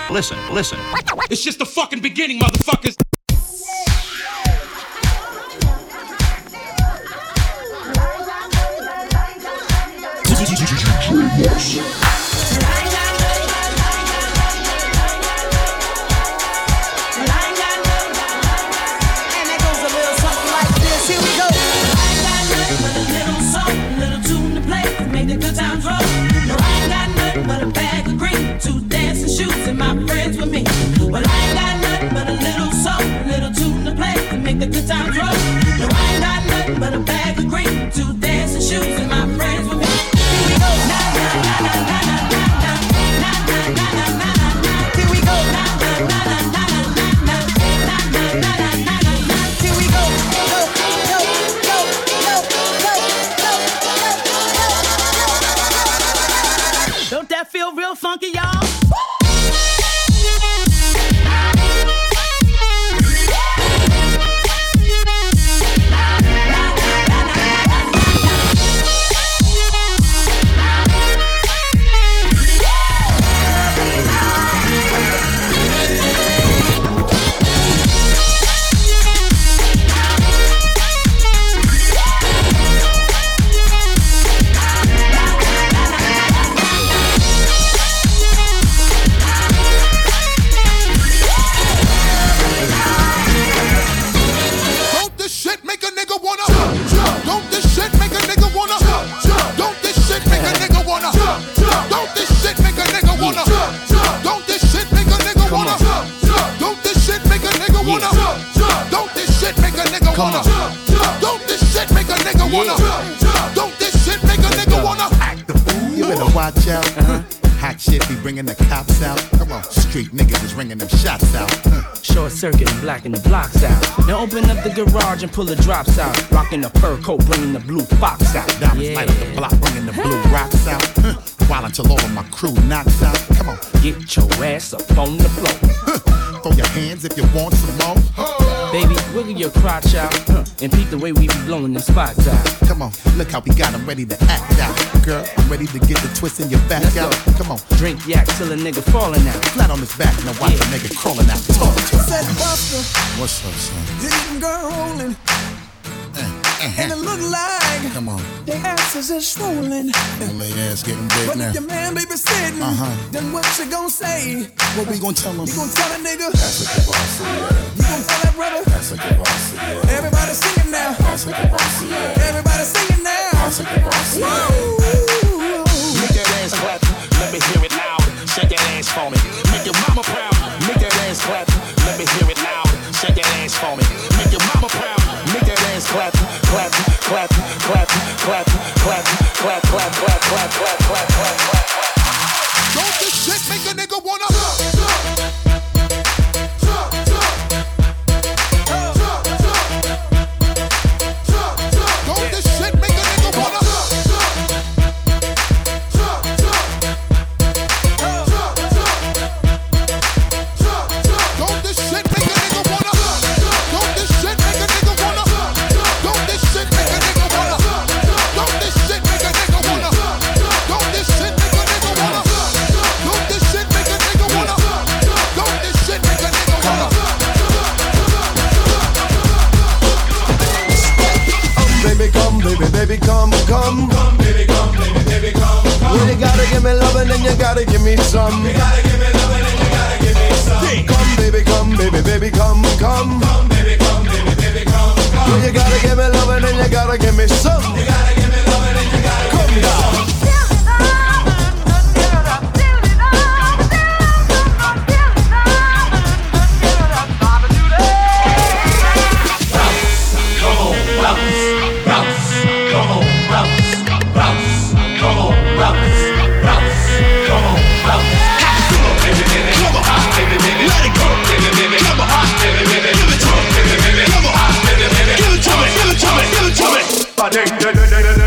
listen. It's just the fucking beginning, motherfuckers. Watch out. Hot shit be bringing the cops out. Come on, street niggas is ringing them shots out. Short circuit and blacking the blocks out. Now open up the garage and pull the drops out. Rocking the fur coat, bringing the blue fox out. Diamonds light up the block, bringing the blue rocks out. While until all of my crew knocks out. Come on, get your ass up on the floor. Throw your hands if you want some more. Baby, wiggle your crotch out, and peep the way we be blowing them spots out. Come on, look how we got them ready to act out. Girl, I'm ready to get the twist in your back out. Come on, drink yak till a nigga falling out. Flat on his back, now watch a nigga crawling out. Talk to Said Buster, what's up, son? Hitting girl rolling. And it look like, come on, their asses is swollen. And their ass getting big but now. if your man baby sitting, then what you gon' say? What we gon' tell him? You gon' tell a nigga? That's a good boss, yeah. You gon' tell that brother? That's a good boss, yeah. Everybody singing now. That's a good boss, yeah. Everybody singing now. That's a good boss, yeah. Make that ass clap, let me hear it loud. Shake that ass for me. Make your mama proud. Make that ass clap, let me hear it loud. Shake that ass for me. Make your mama proud. Make that ass clap, clap, clap, clap, clap, clap, clap, clap, clap, clap, clap, clap, clap. Don't this shit make a nigga wanna? Don't this shit make a nigga wanna? Don't this shit make a nigga wanna? Don't this shit make a nigga wanna? Don't this shit make a nigga wanna? Don't this shit make a nigga wanna? Don't this shit make a nigga wanna? Don't this shit make a nigga wanna? Don't this shit make a nigga wanna? Baby, come, baby, come. Come, baby, come, baby, come. Well, you gotta give me love and then you gotta give me some. You gotta give me love and then you gotta give me some. Come, baby, come. Come, baby, come. Well, you gotta give me love and then you gotta give me some. You gotta give me love and then you gotta give me some. Ding, ding, ding, ding, ding.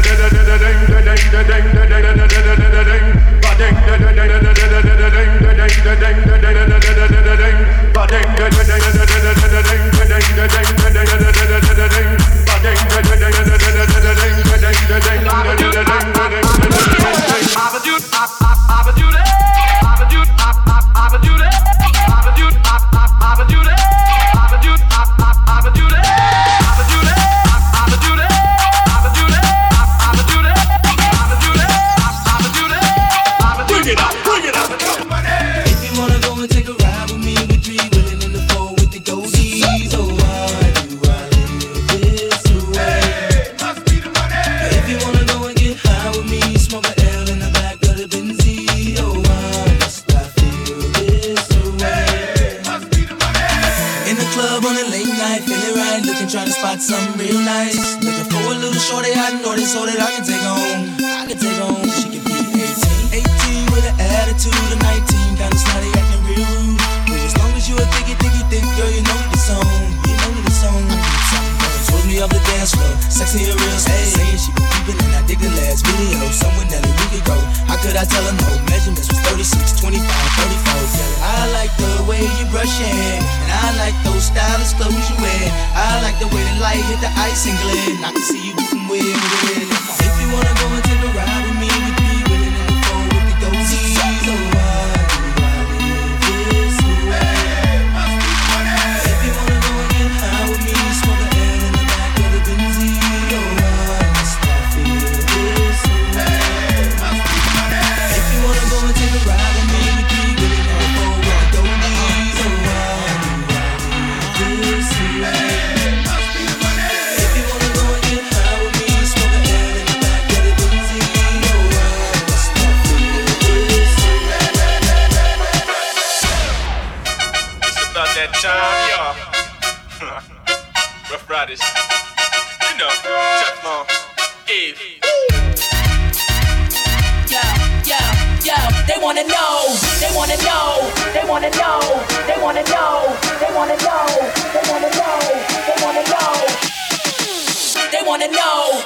club on a late night, feeling right, looking, trying to spot something real nice. Looking for a little shorty I know this so that I can take home. She can be 18 with an attitude of 19, kinda snotty, acting real rude. But as long as you a thick, girl, you know the song. Told me off the dance floor, sexy and real slow. Saying she been peeping and I dig the last video. Somewhere that we could go. How could I tell her no? Measurements was 36, 25, 34. Yeah, I like the way you brush your hair, and I like those stylish clothes you wear. I like the way the light hit the ice and glint. I can see you moving with it. If you wanna go and take a ride with me, we'd be willing in the phone with the goatees. So why do I live this way? If you wanna go and get high with me, smoke a L in the back of the Benzio. Must I feel this way? If you wanna go and take a ride with me, we'd be willing in the phone with the goatees. So why do I live this way? If you wanna go and get high with me, smoke a L in the back of the Benzio. Must I feel this way? It's about that time, y'all. Rough Riders. You know, Teflon, Eve. They wanna know, they wanna know, they wanna know, they wanna know, they wanna know, they wanna know, they wanna know, they wanna know.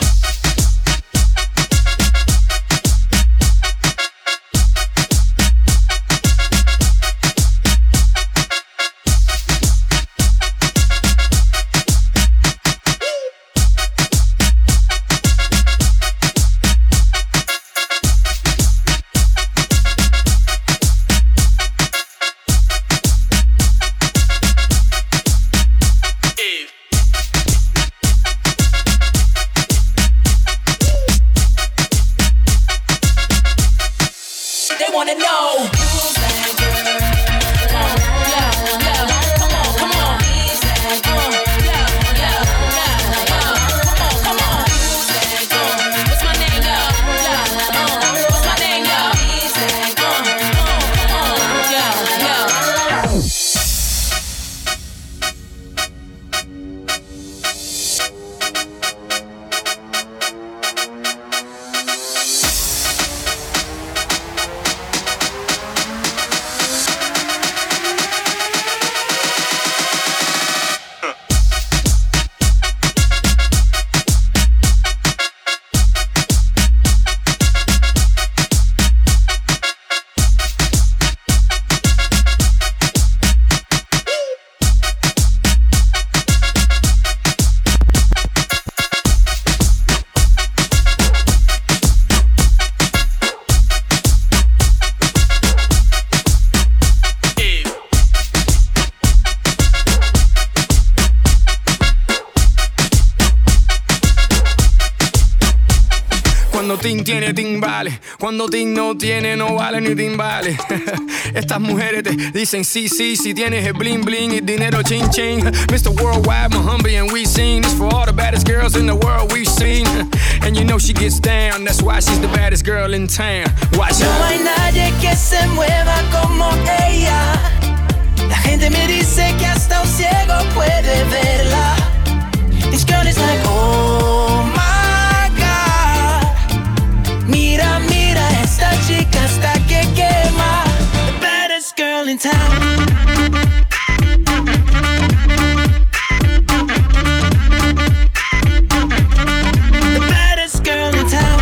Cuando Tim tiene timbales, cuando Tim no tiene, no vale ni timbales. Estas mujeres te dicen sí, sí, si tienes el bling bling y dinero ching ching. Mr. Worldwide, Muhammad, and we sing this for all the baddest girls in the world we've seen. And you know she gets down, that's why she's the baddest girl in town. Watch out. No hay nadie que se mueva como ella. La gente me dice que hasta un ciego puede verla. This girl is like, oh my God. Mira, mira, esta chica hasta que quema. The baddest girl in town. The baddest girl in town.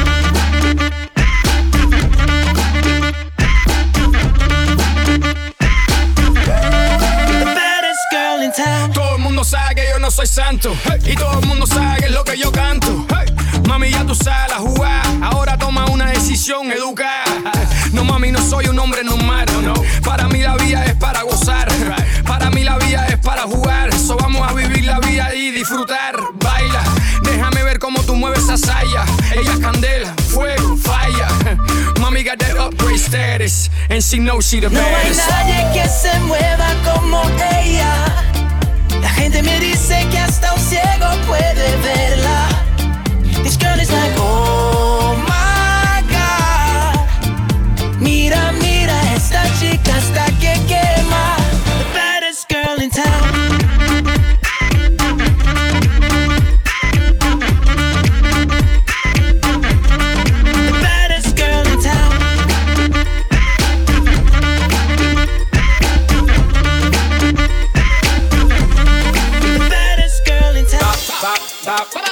Todo el mundo sabe que yo no soy santo, hey. Y todo el mundo sabe que es lo que yo canto, hey. Mami, ya tú sabes la jugada. Ahora toma una decisión educada. No, mami, no soy un hombre normal, no. Para mí la vida es para gozar, para mí la vida es para jugar. So vamos a vivir la vida y disfrutar. Baila, déjame ver cómo tú mueves esa saya. Ella es candela, fuego, falla. Mami got that upgrade status, and she knows she the baddest. No hay nadie que se mueva como ella. La gente me dice que hasta un ciego puede verla. This girl is like, oh my God. Mira, mira, esta chica hasta que quema. The baddest girl in town.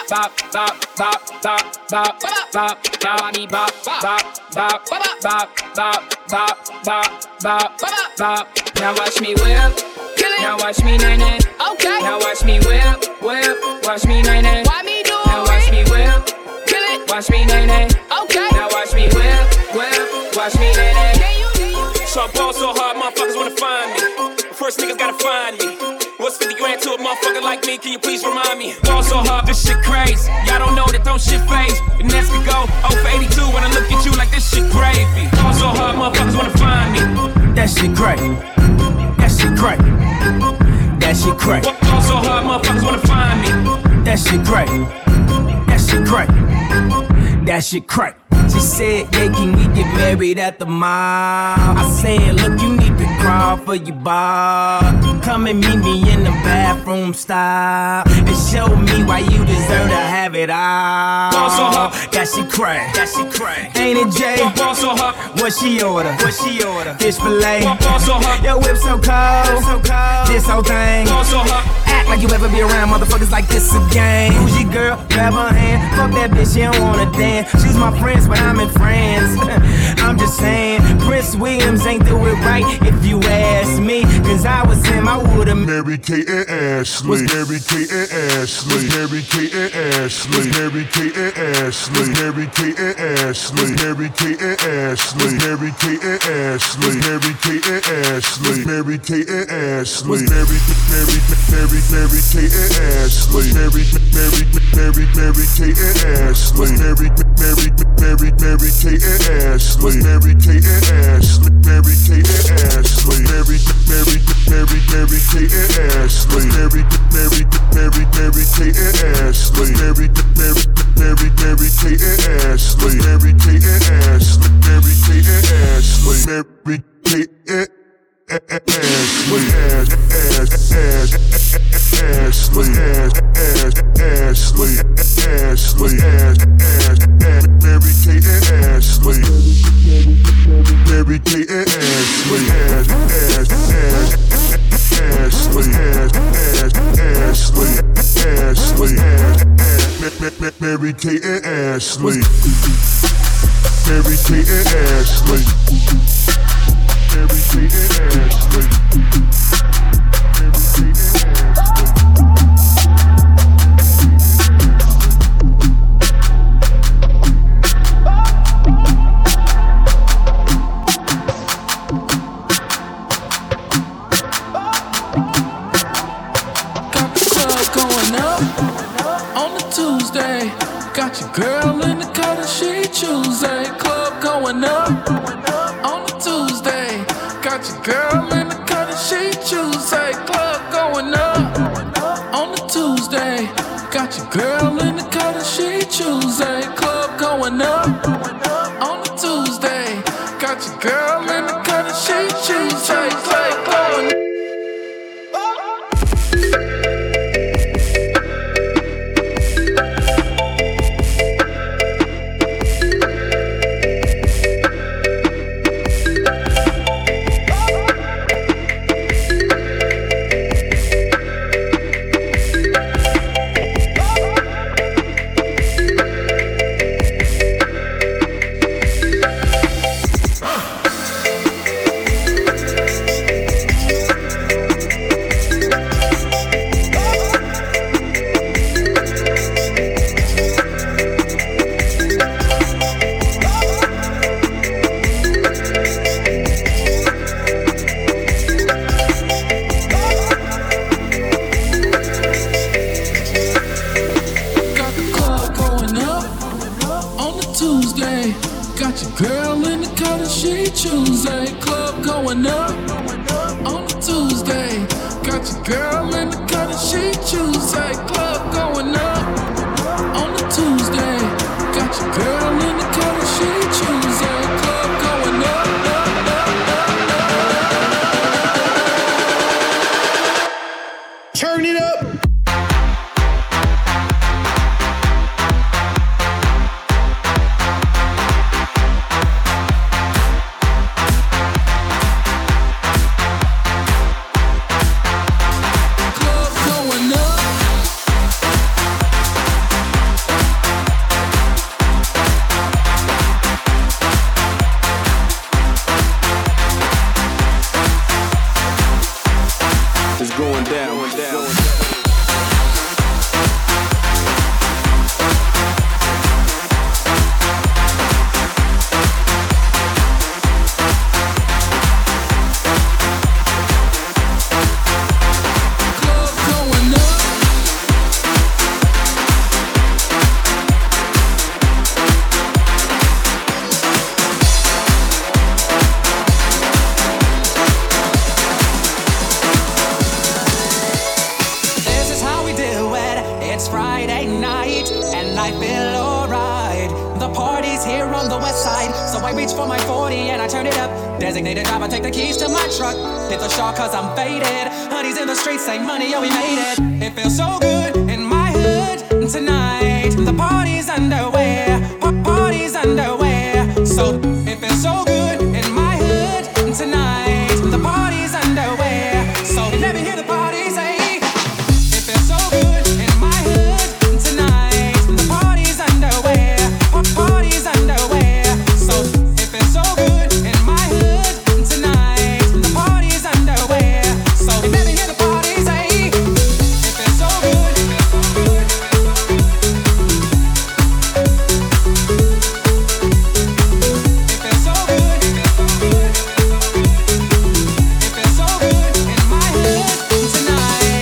bop, bop, bop, bop, bop, bop, bop, bop, bop, bop, bop, bop, bop, bop, bop, bop. Now watch me whip, now watch me nay-nay. Okay. Now watch me whip, watch me nay-nay. Why me do it? Now watch me whip, kill it. Watch me nay-nay. Okay. Now watch me whip, watch me nay-nay. So I ball so hard, motherfuckers wanna find me. First niggas gotta find me. What's 50 grand to a motherfucker like me? Can you please remind me? Ball so hard, this shit crazy. Y'all don't know that don't shit phase. The next could go 0 for 82 when I look at you like this shit gravy. Ball so hard, motherfuckers wanna find me. That shit crack. That shit crack. That shit crack. Ball so hard, motherfuckers wanna find me. That shit crack. That shit crack. That shit crack. She said, yeah, can we get married at the mall? I said, look, you need to crawl for your bar. Come and meet me in the bathroom style and show me why you deserve to have it all. That shit crack. That shit crack. Ain't it, Jay? What she order? What she order? Fish fillet. Your whip so cold. So cold. This whole thing. Act like you ever be around motherfuckers like this again. Who's your girl? Grab her hand. Fuck that bitch, she don't wanna dance. She's my friends, but I'm in France. I'm just saying, Prince Williams ain't do it right if you ask me. Cause I was him, I would've Mary Kate and Ashley. Mary Kate and Ashley. Mary Kate and Ashley. Mary Kate and Ashley. Mary Kate and Ashley. Mary Kate and Ashley. Mary Kate and Ashley. Mary Kate and Ashley. Mary Kate and Ashley. Mary Kate and Ashley. Mary Kate and Ashley. Mary Kate and Ashley. Mary Kate and Ashley. Mary Kate and Ashley. Mary Kate and Ashley. Mary Kate and Ashley. Mary Kate and Ashley. Mary Kate and Ashley. Mary Kate and Ashley. Mary Kate and Ashley, Mary Kate and Ashley, Mary Kate and Ashley, Mary Kate and Ashley, Mary Kate and Ashley. Mary Kate and Ashley. Mary Kate and Got the club going up on a Tuesday. Got your girl in the cut and she Tuesday. Club going up on a Tuesday. Got your girl in the cut and she Tuesday. Club going up on a Tuesday. Got your girl in the cut and she Tuesday. Club going up on a Tuesday. Got your girl in the cut and she Tuesday. Club going up. reach for my 40 and I turn it up. Designated driver, take the keys to my truck. Hit the shore cause I'm faded. Honey's in the streets, say money, yo, we made it. It feels so good in my hood tonight. The party's underway, party's underway. So it feels so good in my hood tonight. The party's underway. So let me hear the party say. It feels so good in my hood tonight. The party's underway, party's underway. So it feels so good in my hood tonight. The party's underway. So let me hear the party say. It feels so good. It feels so good. It feels so good in my hood tonight.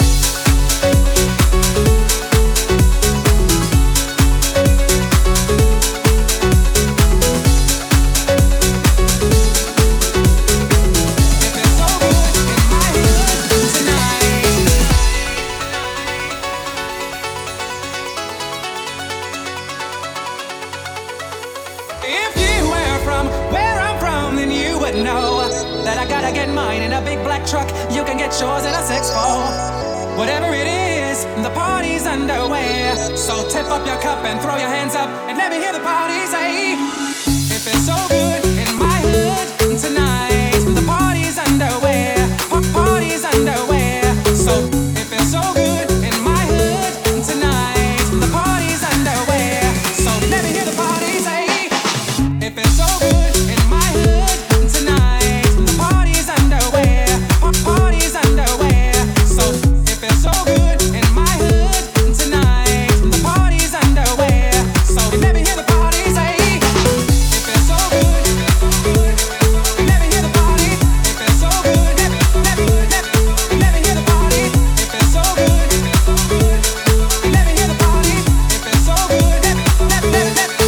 If you were from where I'm from, then you would know that I gotta get mine in a big black truck. You can get yours in a 6-4. Whatever it is, the party's underway. So tip up your cup and throw your hands up and let me hear the party say. It feels so good in my hood tonight. The party's underway, party's underway. So it feels so good in my hood tonight. The party's underway. So let me hear the party say. It feels so good in my hood tonight. The party's underway, party's underway. So it feels so good in my hood tonight. The party's underway. So let me hear the party say. It feels so good. Let me hear the party. It feels so good. Let me hear the party. It feels so good. Let me hear the party. It feels so good. Let me hear the party.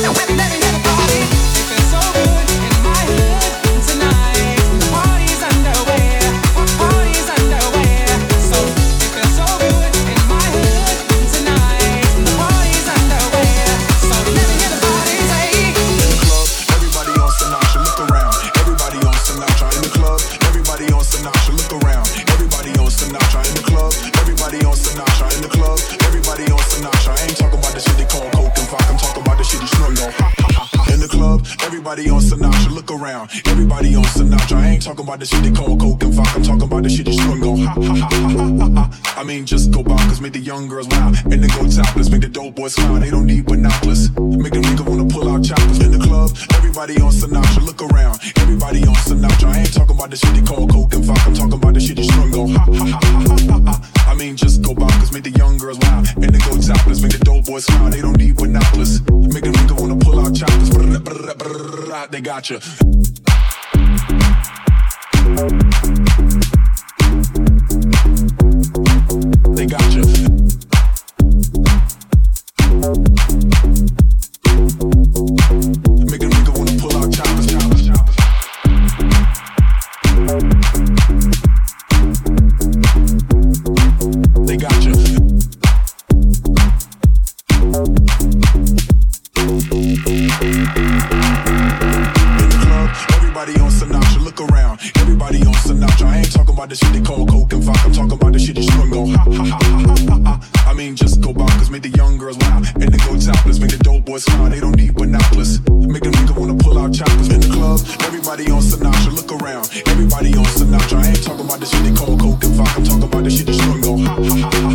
It feels so good in my hood tonight. The party's underway, party's underway. So it feels so good in my hood tonight. The party's underway. So let me hear the party say. Everybody on Sinatra, look around. Everybody on Sinatra in the club. Everybody on Sinatra, look around. Everybody on Sinatra in the club. Everybody on Sinatra in the club. Everybody on Sinatra. I ain't talking about the shit they call coke and vodka. I'm talking about the shit you snort on. In the club, everybody on Sinatra, look around. Everybody on Sinatra. I ain't talking about the shit they call coke and vodka. I'm talking about the shit you snort on. I mean, just go bonkers, make the young girls wild, and then go topless, make the dope boys smile. They don't need binoculars, make a nigga wanna pull out choppers. In the club, everybody on Sinatra, look around. Everybody on Sinatra. I ain't talking about the shit they call coke and vodka. I'm talking about the shit you snort on. I mean, just go bonkers, make the young girls wild, and then go topless, make the dope boys smile. They don't need binoculars, make a nigga wanna pull out choppers. They got you. They got you. Make a nigga wanna pull out choppers. They got you. Everybody on Sinatra, look around. Everybody on Sinatra. I ain't talking about the shit they call coke and vodka. I'm talking about the shit you strung on. I mean, just go bonkers, make the young girls wild, and then go topless, make the dope boys smile. They don't need binoculars, make a nigga wanna pull out choppers. In the club, everybody on Sinatra, look around. Everybody on Sinatra. I ain't talking about the shit they call coke and vodka. I'm talking about the shit you strung on.